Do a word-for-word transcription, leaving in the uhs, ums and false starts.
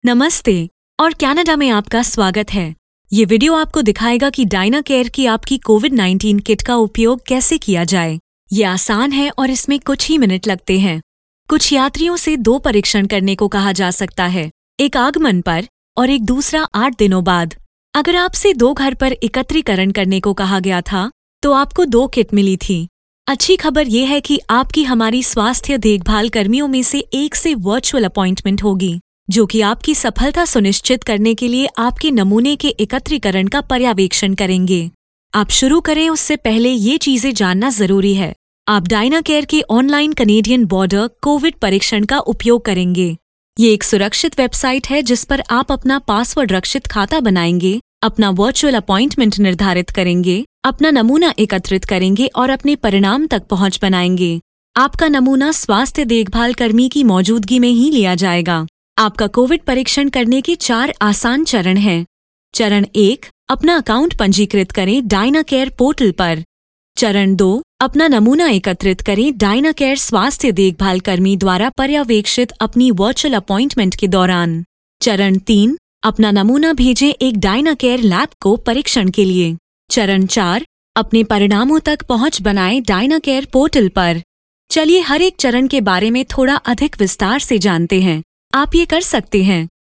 नमस्ते और कनाडा में आपका स्वागत है। ये वीडियो आपको दिखाएगा कि डायनाकेयर की आपकी कोविड नाइन्टीन किट का उपयोग कैसे किया जाए। ये आसान है और इसमें कुछ ही मिनट लगते हैं। कुछ यात्रियों से दो परीक्षण करने को कहा जा सकता है, एक आगमन पर और एक दूसरा आठ दिनों बाद। अगर आपसे दो घर पर एकत्रीकरण करने को कहा गया था तो आपको दो किट मिली थी। अच्छी खबर ये है कि आपकी हमारी स्वास्थ्य देखभाल कर्मियों में से एक से वर्चुअल अपॉइंटमेंट होगी, जो कि आपकी सफलता सुनिश्चित करने के लिए आपके नमूने के एकत्रीकरण का पर्यवेक्षण करेंगे। आप शुरू करें उससे पहले ये चीजें जानना जरूरी है। आप डायनाकेयर के ऑनलाइन कनेडियन बॉर्डर कोविड परीक्षण का उपयोग करेंगे। ये एक सुरक्षित वेबसाइट है जिस पर आप अपना पासवर्ड रक्षित खाता बनाएंगे, अपना वर्चुअल अपॉइंटमेंट निर्धारित करेंगे, अपना नमूना एकत्रित करेंगे और अपने परिणाम तक पहुंच बनाएंगे। आपका नमूना स्वास्थ्य देखभाल कर्मी की मौजूदगी में ही लिया जाएगा। आपका कोविड परीक्षण करने के चार आसान चरण हैं। चरण एक, अपना अकाउंट पंजीकृत करें डायनाकेयर पोर्टल पर। चरण दो, अपना नमूना एकत्रित करें डायनाकेयर स्वास्थ्य देखभाल कर्मी द्वारा पर्यवेक्षित अपनी वर्चुअल अपॉइंटमेंट के दौरान। चरण तीन, अपना नमूना भेजें एक डायनाकेयर लैब को परीक्षण के लिए। चरण चार, अपने परिणामों तक पहुंच बनाएं डायनाकेयर पोर्टल पर। चलिए हर एक चरण के बारे में थोड़ा अधिक विस्तार से जानते हैं। आप ये कर सकते हैं।